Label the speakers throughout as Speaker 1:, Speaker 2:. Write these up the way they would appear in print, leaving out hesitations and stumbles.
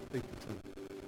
Speaker 1: Please be seated.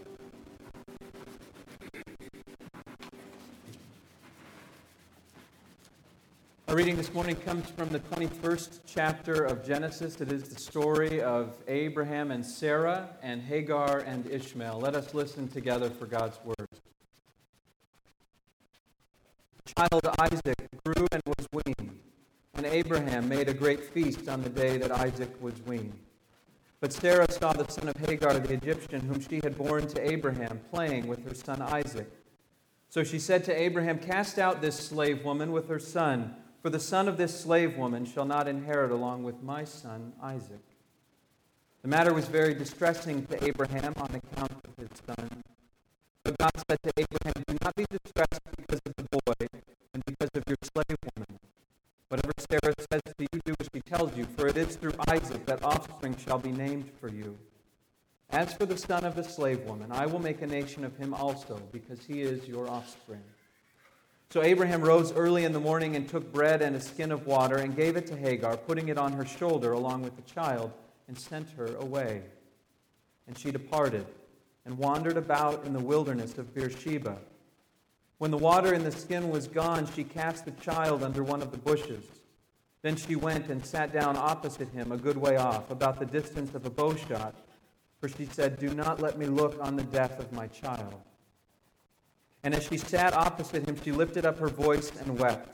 Speaker 1: Our reading this morning comes from the 21st chapter of Genesis. It is the story of Abraham and Sarah and Hagar and Ishmael. Let us listen together for God's word. The child Isaac grew and was weaned, and Abraham made a great feast on the day that Isaac was weaned. But Sarah saw the son of Hagar the Egyptian, whom she had borne to Abraham, playing with her son Isaac. So she said to Abraham, "Cast out this slave woman with her son, for the son of this slave woman shall not inherit along with my son Isaac." The matter was very distressing to Abraham on account of his son. But God said to Abraham, "Do not be distressed because of the boy and because of your slave woman. Whatever Sarah says to you, do as she tells you, for it is through Isaac that offspring shall be named for you. As for the son of the slave woman, I will make a nation of him also, because he is your offspring." So Abraham rose early in the morning and took bread and a skin of water and gave it to Hagar, putting it on her shoulder along with the child, and sent her away. And she departed and wandered about in the wilderness of Beersheba. When the water in the skin was gone, she cast the child under one of the bushes. Then she went and sat down opposite him a good way off, about the distance of a bow shot, for she said, "Do not let me look on the death of my child." And as she sat opposite him, she lifted up her voice and wept.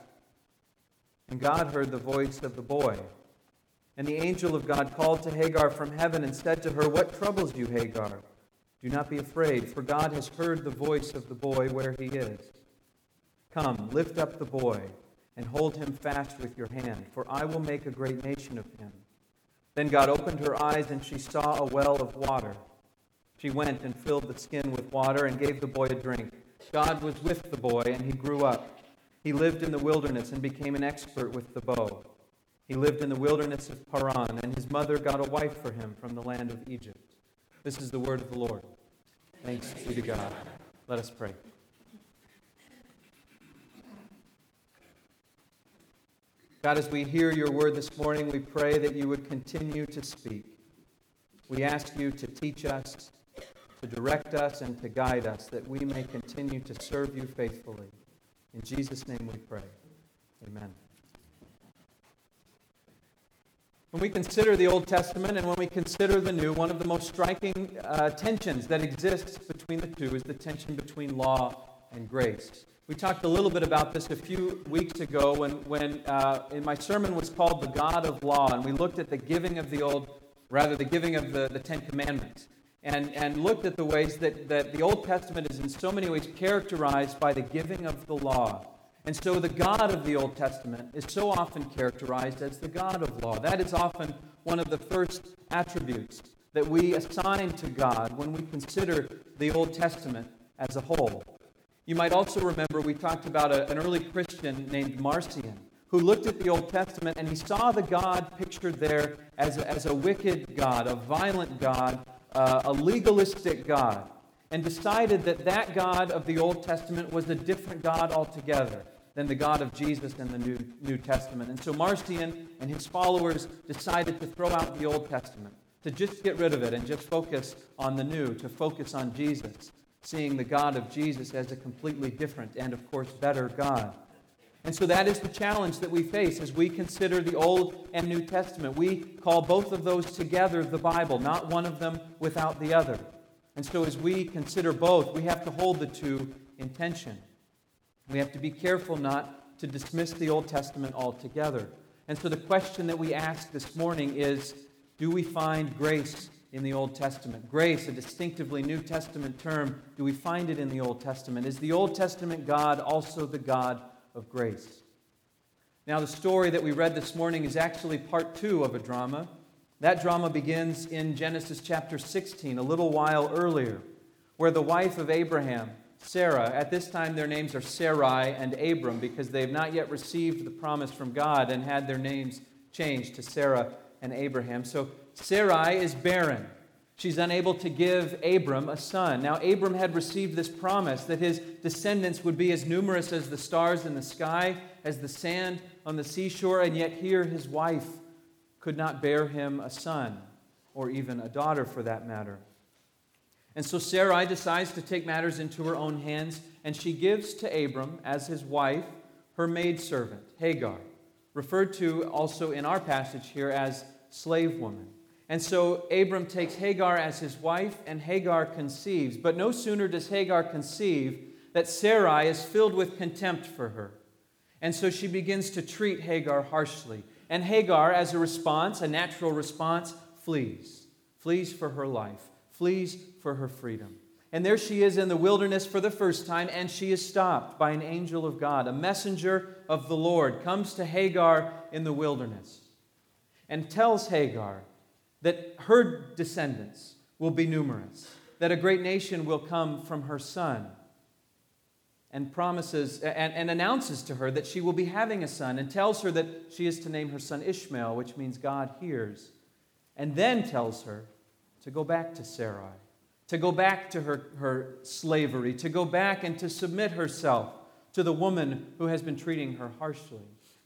Speaker 1: And God heard the voice of the boy. And the angel of God called to Hagar from heaven and said to her, "What troubles you, Hagar? Do not be afraid, for God has heard the voice of the boy where he is. Come, lift up the boy and hold him fast with your hand, for I will make a great nation of him." Then God opened her eyes, and she saw a well of water. She went and filled the skin with water and gave the boy a drink. God was with the boy, and he grew up. He lived in the wilderness and became an expert with the bow. He lived in the wilderness of Paran, and his mother got a wife for him from the land of Egypt. This is the word of the Lord. Thanks be to God. Let us pray. God, as we hear your word this morning, we pray that you would continue to speak. We ask you to teach us, to direct us, and to guide us, that we may continue to serve you faithfully. In Jesus' name we pray. Amen. When we consider the Old Testament and when we consider the New, one of the most striking tensions that exists between the two is the tension between law and grace. We talked a little bit about this a few weeks ago when in my sermon was called The God of Law, and we looked at the giving of the giving of the Ten Commandments, and looked at the ways that the Old Testament is in so many ways characterized by the giving of the law. And so the God of the Old Testament is so often characterized as the God of law. That is often one of the first attributes that we assign to God when we consider the Old Testament as a whole. You might also remember we talked about an early Christian named Marcion, who looked at the Old Testament and he saw the God pictured there as a wicked God, a violent God, a legalistic God, and decided that God of the Old Testament was a different God altogether than the God of Jesus in the New Testament. And so Marcion and his followers decided to throw out the Old Testament, to just get rid of it and just focus on the New, to focus on Jesus, seeing the God of Jesus as a completely different and, of course, better God. And so that is the challenge that we face as we consider the Old and New Testament. We call both of those together the Bible, not one of them without the other. And so as we consider both, we have to hold the two in tension. We have to be careful not to dismiss the Old Testament altogether. And so the question that we ask this morning is, do we find grace in the Old Testament? Grace, a distinctively New Testament term, do we find it in the Old Testament? Is the Old Testament God also the God of grace? Now, the story that we read this morning is actually part 2 of a drama. That drama begins in Genesis chapter 16, a little while earlier, where the wife of Abraham, Sarah, at this time their names are Sarai and Abram because they have not yet received the promise from God and had their names changed to Sarah and Abraham. So Sarai is barren. She's unable to give Abram a son. Now, Abram had received this promise that his descendants would be as numerous as the stars in the sky, as the sand on the seashore, and yet here his wife could not bear him a son, or even a daughter for that matter. And so Sarai decides to take matters into her own hands, and she gives to Abram, as his wife, her maidservant, Hagar, referred to also in our passage here as slave woman. And so Abram takes Hagar as his wife, and Hagar conceives. But no sooner does Hagar conceive that Sarai is filled with contempt for her. And so she begins to treat Hagar harshly. And Hagar, as a response, a natural response, flees. Flees for her life. Flees for her freedom. And there she is in the wilderness for the first time, and she is stopped by an angel of God. A messenger of the Lord comes to Hagar in the wilderness and tells Hagar that her descendants will be numerous, that a great nation will come from her son, and promises and announces to her that she will be having a son, and tells her that she is to name her son Ishmael, which means God hears, and then tells her to go back to Sarai, to go back to her slavery, to go back and to submit herself to the woman who has been treating her harshly.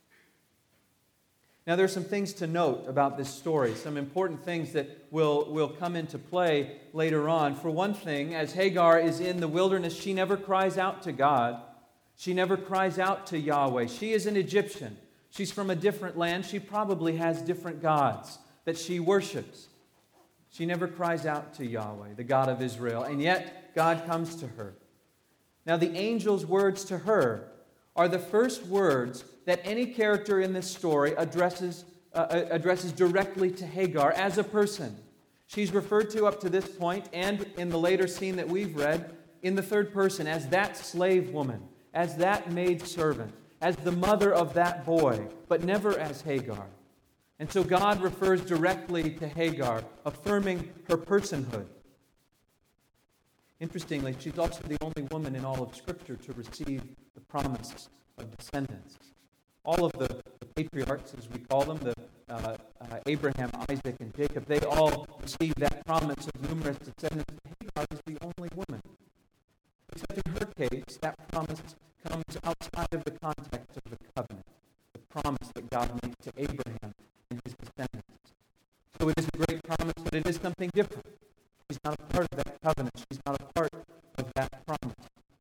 Speaker 1: Now, there are some things to note about this story, some important things that will come into play later on. For one thing, as Hagar is in the wilderness, she never cries out to God. She never cries out to Yahweh. She is an Egyptian. She's from a different land. She probably has different gods that she worships. She never cries out to Yahweh, the God of Israel, and yet God comes to her. Now, the angel's words to her are the first words that any character in this story addresses directly to Hagar as a person. She's referred to up to this point, and in the later scene that we've read, in the third person, as that slave woman, as that maidservant, as the mother of that boy, but never as Hagar. And so God refers directly to Hagar, affirming her personhood. Interestingly, she's also the only woman in all of Scripture to receive the promise of descendants. All of the patriarchs, as we call them, Abraham, Isaac, and Jacob, they all received that promise of numerous descendants. Hagar is the only woman. Except in her case, that promise comes outside of the context of the covenant, the promise that God made to Abraham and his descendants. So it is a great promise, but it is something different. She's not a part of that covenant. She's not a part of that promise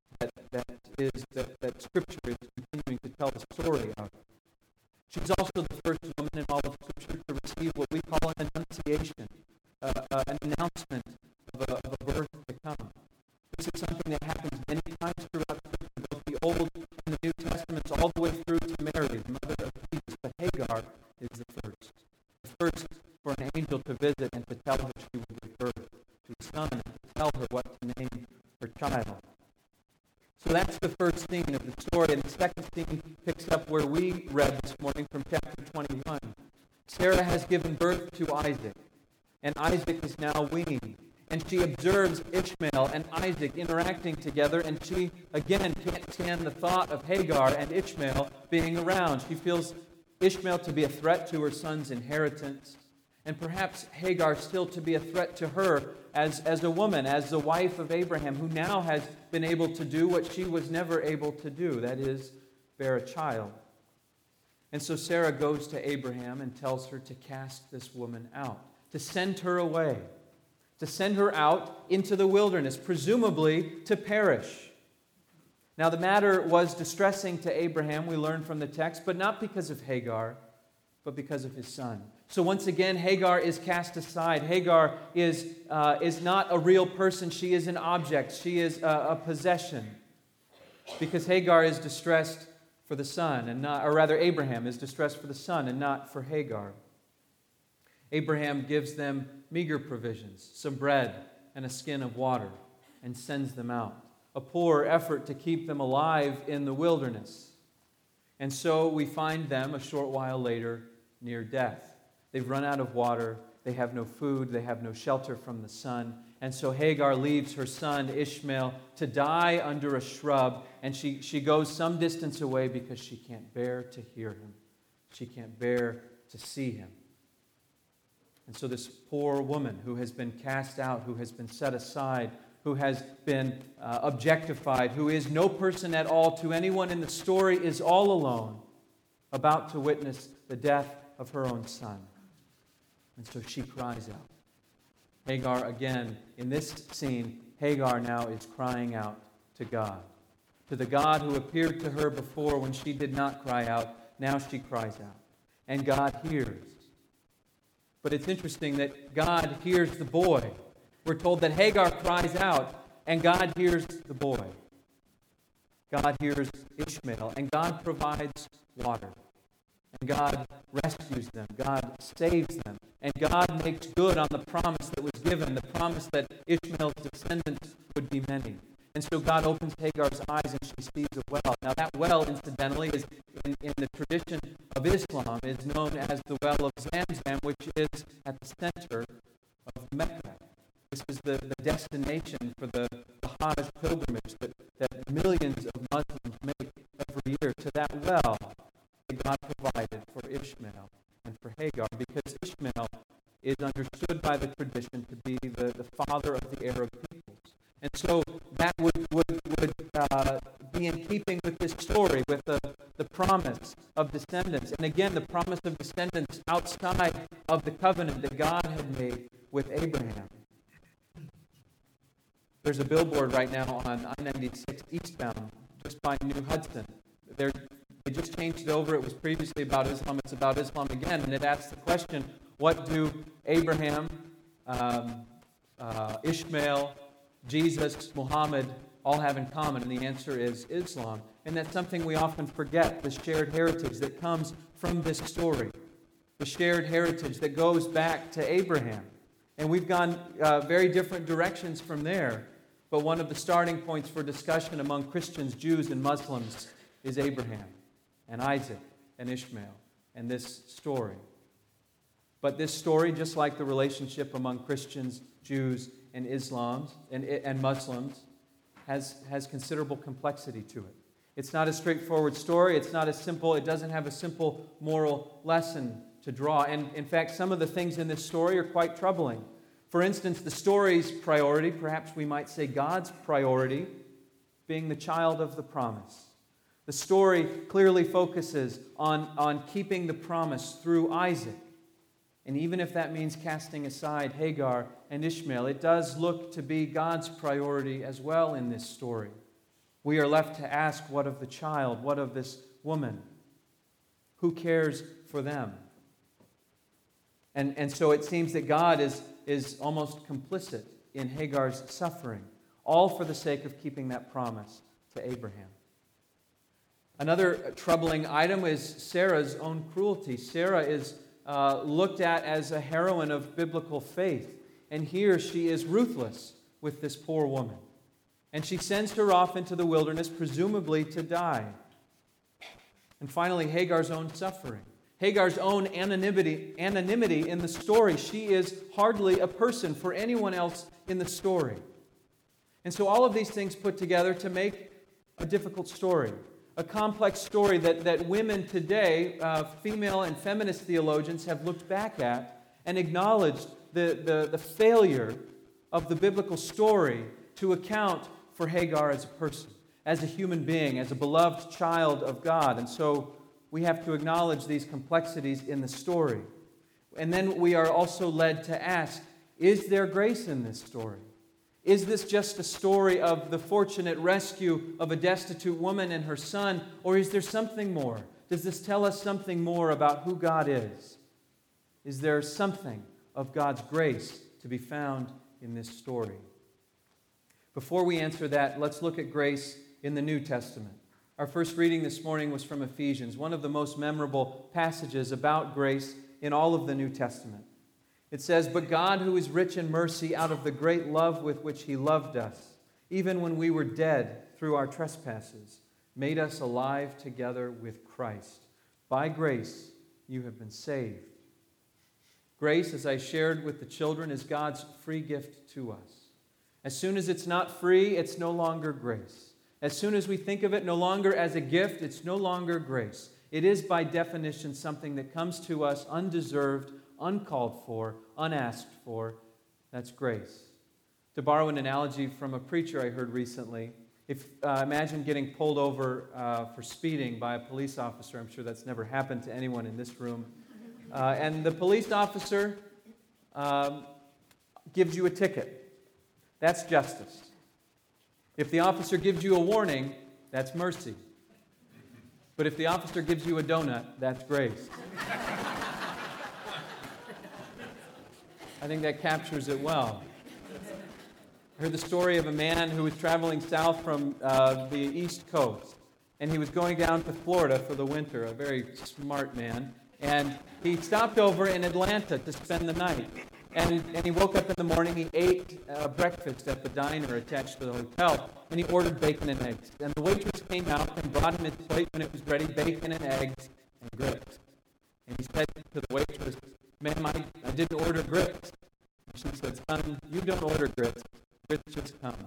Speaker 1: that Scripture is continuing to tell the story of. She's also the first woman in all of Scripture to receive what we call an annunciation, an announcement of a birth to come. This is something that happens many times throughout Scripture, both the Old and the New Testaments, all the way through to Mary, the mother of Jesus. But Hagar is the first for an angel to visit and to tell her she will give birth to a son, and to tell her what to name her child. So that's the first scene of the story, and the second scene picks up where we read this morning from chapter 21. Sarah has given birth to Isaac, and Isaac is now weaned. And she observes Ishmael and Isaac interacting together, and she, again, can't stand the thought of Hagar and Ishmael being around. She feels Ishmael to be a threat to her son's inheritance, and perhaps Hagar still to be a threat to her as a woman, as the wife of Abraham, who now has been able to do what she was never able to do, that is, bear a child. And so Sarah goes to Abraham and tells her to cast this woman out, to send her away, to send her out into the wilderness, presumably to perish. Now, the matter was distressing to Abraham, we learn from the text, but not because of Hagar, but because of his son. So once again, Hagar is cast aside. Hagar is not a real person. She is an object. She is a possession. Because Hagar is distressed for the son, and not, or rather Abraham is distressed for the son and not for Hagar. Abraham gives them meager provisions, some bread and a skin of water, and sends them out. A poor effort to keep them alive in the wilderness. And so we find them a short while later near death. They've run out of water, they have no food, they have no shelter from the sun. And so Hagar leaves her son Ishmael to die under a shrub, and she goes some distance away because she can't bear to hear him. She can't bear to see him. And so this poor woman who has been cast out, who has been set aside, who has been objectified, who is no person at all to anyone in the story, is all alone, about to witness the death of her own son. And so she cries out. Hagar, again, in this scene, Hagar now is crying out to God. To the God who appeared to her before when she did not cry out, now she cries out. And God hears. But it's interesting that God hears the boy. We're told that Hagar cries out, and God hears the boy. God hears Ishmael, and God provides water. And God rescues them. God saves them. And God makes good on the promise that was given, the promise that Ishmael's descendants would be many. And so God opens Hagar's eyes and she sees a well. Now that well, incidentally, is in the tradition of Islam, is known as the well of Zamzam, which is at the center of Mecca. This is the destination for the Hajj pilgrimage that millions of Muslims make every year. To that well that God provided for Ishmael and for Hagar, because Ishmael is understood by the tradition to be the father of the Arab peoples. And so that would be in keeping with this story, with the promise of descendants. And again, the promise of descendants outside of the covenant that God had made with Abraham. There's a billboard right now on I-96 eastbound, just by New Hudson. They just changed it over. It was previously about Islam. It's about Islam again. And it asks the question, what do Abraham, Ishmael, Jesus, Muhammad all have in common? And the answer is Islam. And that's something we often forget, the shared heritage that comes from this story. The shared heritage that goes back to Abraham. And we've gone very different directions from there. But one of the starting points for discussion among Christians, Jews, and Muslims is Abraham and Isaac and Ishmael and this story. But this story, just like the relationship among Christians, Jews, and Islams and Muslims, has considerable complexity to it. It's not a straightforward story. It's not as simple. It doesn't have a simple moral lesson to draw. And in fact, some of the things in this story are quite troubling. For instance, the story's priority, perhaps we might say God's priority, being the child of the promise. The story clearly focuses on keeping the promise through Isaac. And even if that means casting aside Hagar and Ishmael, it does look to be God's priority as well in this story. We are left to ask, what of the child? What of this woman? Who cares for them? And so it seems that God is almost complicit in Hagar's suffering, all for the sake of keeping that promise to Abraham. Another troubling item is Sarah's own cruelty. Sarah is looked at as a heroine of biblical faith. And here she is ruthless with this poor woman. And she sends her off into the wilderness, presumably to die. And finally, Hagar's own suffering. Hagar's own anonymity in the story. She is hardly a person for anyone else in the story. And so all of these things put together to make a difficult story. A complex story that women today, female and feminist theologians, have looked back at and acknowledged the failure of the biblical story to account for Hagar as a person, as a human being, as a beloved child of God. And so we have to acknowledge these complexities in the story. And then we are also led to ask, is there grace in this story? Is this just a story of the fortunate rescue of a destitute woman and her son, or is there something more? Does this tell us something more about who God is? Is there something of God's grace to be found in this story? Before we answer that, let's look at grace in the New Testament. Our first reading this morning was from Ephesians, one of the most memorable passages about grace in all of the New Testament. It says, "But God, who is rich in mercy, out of the great love with which He loved us, even when we were dead through our trespasses, made us alive together with Christ. By grace you have been saved." Grace, as I shared with the children, is God's free gift to us. As soon as it's not free, it's no longer grace. As soon as we think of it no longer as a gift, it's no longer grace. It is by definition something that comes to us undeserved, uncalled for, unasked for. That's grace. To borrow an analogy from a preacher I heard recently, imagine getting pulled over for speeding by a police officer. I'm sure that's never happened to anyone in this room. And the police officer gives you a ticket, that's justice. If the officer gives you a warning, that's mercy. But if the officer gives you a donut, that's grace. I think that captures it well. I heard the story of a man who was traveling south from the East Coast, and he was going down to Florida for the winter, a very smart man. And he stopped over in Atlanta to spend the night. And he woke up in the morning, he ate breakfast at the diner attached to the hotel, and he ordered bacon and eggs. And the waitress came out and brought him his plate when it was ready, bacon and eggs and grits. And he said to the waitress, "Ma'am, I didn't order grits." And she said, "Son, you don't order grits. Grits just come."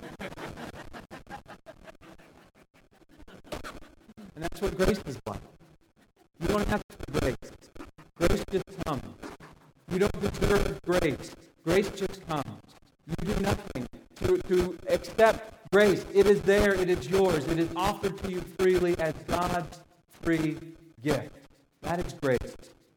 Speaker 1: And that's what grace is like. You don't have to grace. Grace just comes. You don't deserve grace. Grace just comes. You do nothing to accept grace. It is there. It is yours. It is offered to you freely as God's free gift. That is grace.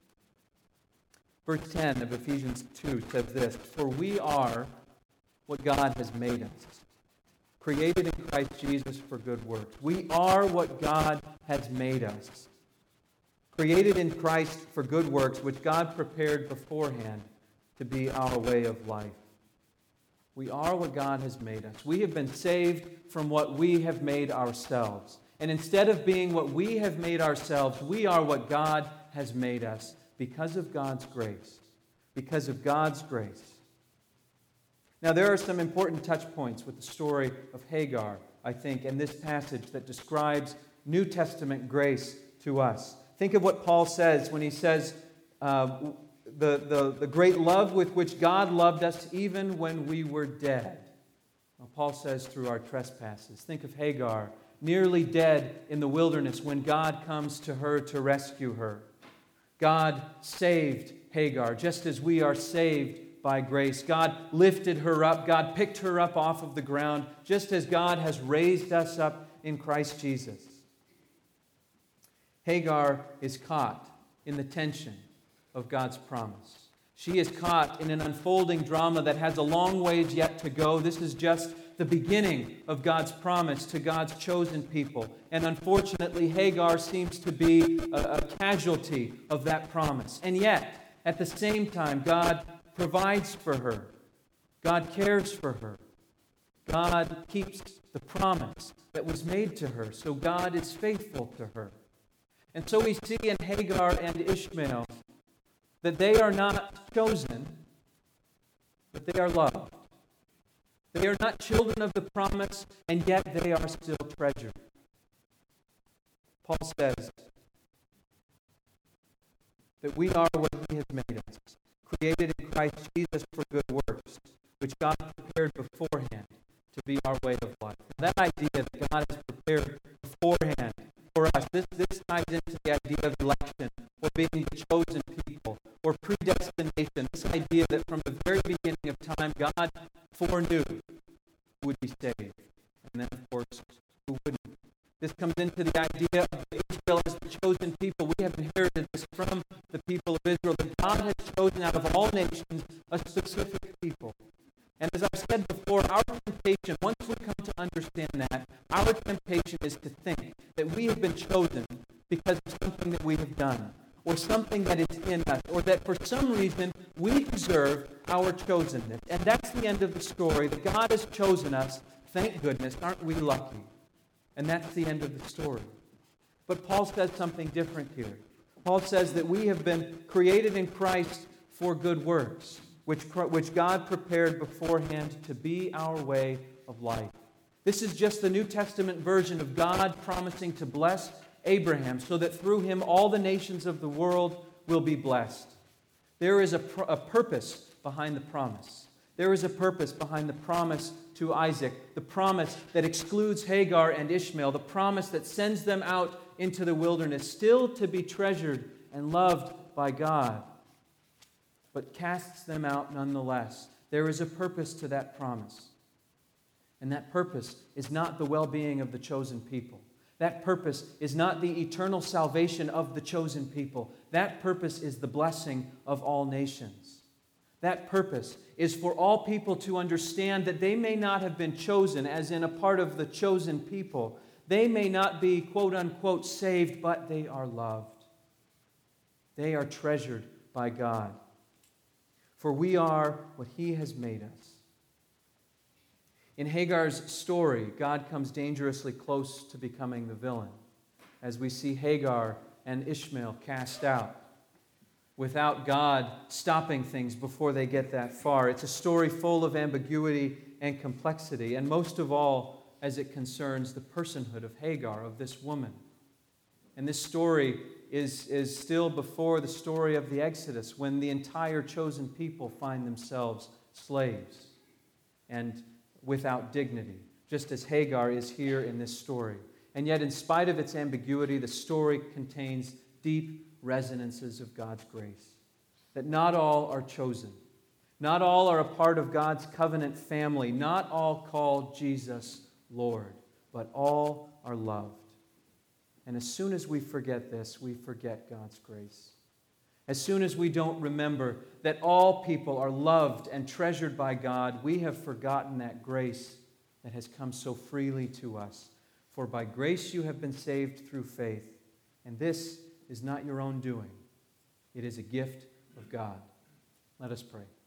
Speaker 1: Verse 10 of Ephesians 2 says this, "For we are what God has made us, created in Christ Jesus for good works." We are what God has made us, created in Christ for good works, which God prepared beforehand to be our way of life. We are what God has made us. We have been saved from what we have made ourselves. And instead of being what we have made ourselves, we are what God has made us because of God's grace. Because of God's grace. Now, there are some important touch points with the story of Hagar, I think, in this passage that describes New Testament grace to us. Think of what Paul says when he says, the great love with which God loved us even when we were dead. Well, Paul says, through our trespasses. Think of Hagar, nearly dead in the wilderness when God comes to her to rescue her. God saved Hagar, just as we are saved by grace. God lifted her up. God picked her up off of the ground, just as God has raised us up in Christ Jesus. Hagar is caught in the tension of God's promise. She is caught in an unfolding drama that has a long ways yet to go. This is just the beginning of God's promise to God's chosen people. And unfortunately, Hagar seems to be a casualty of that promise. And yet, at the same time, God provides for her. God cares for her. God keeps the promise that was made to her. So God is faithful to her. And so we see in Hagar and Ishmael that they are not chosen, but they are loved. They are not children of the promise, and yet they are still treasured. Paul says that we are what He has made us, created in Christ Jesus for good works, which God prepared beforehand to be our way of life. And that idea that God has prepared beforehand for us, this ties into the idea of election, or being the chosen people, or predestination. This idea that from the very beginning of time, God foreknew who would be saved. And then, of course, who wouldn't. This comes into the idea of Israel as the chosen people. We have inherited this from the people of Israel, that God has chosen out of all nations a specific people. And as I've said before, our temptation, once we come to understand that, our temptation is to think that we have been chosen because of something that we have done, or something that is in us, or that for some reason we deserve our chosenness. And that's the end of the story, that God has chosen us. Thank goodness, aren't we lucky? And that's the end of the story. But Paul says something different here. Paul says that we have been created in Christ for good works, which God prepared beforehand to be our way of life. This is just the New Testament version of God promising to bless Abraham so that through him all the nations of the world will be blessed. There is a purpose behind the promise. There is a purpose behind the promise to Isaac, the promise that excludes Hagar and Ishmael, the promise that sends them out into the wilderness, still to be treasured and loved by God, but casts them out nonetheless. There is a purpose to that promise. And that purpose is not the well-being of the chosen people. That purpose is not the eternal salvation of the chosen people. That purpose is the blessing of all nations. That purpose is for all people to understand that they may not have been chosen, as in a part of the chosen people. They may not be, quote unquote, saved, but they are loved. They are treasured by God. For we are what He has made us. In Hagar's story, God comes dangerously close to becoming the villain, as we see Hagar and Ishmael cast out, without God stopping things before they get that far. It's a story full of ambiguity and complexity, and most of all, as it concerns the personhood of Hagar, of this woman. And this story is still before the story of the Exodus, when the entire chosen people find themselves slaves and without dignity, just as Hagar is here in this story. And yet, in spite of its ambiguity, the story contains deep resonances of God's grace. That not all are chosen. Not all are a part of God's covenant family. Not all call Jesus Lord. But all are loved. And as soon as we forget this, we forget God's grace. As soon as we don't remember that all people are loved and treasured by God, we have forgotten that grace that has come so freely to us. For by grace you have been saved through faith, and this is not your own doing. It is a gift of God. Let us pray.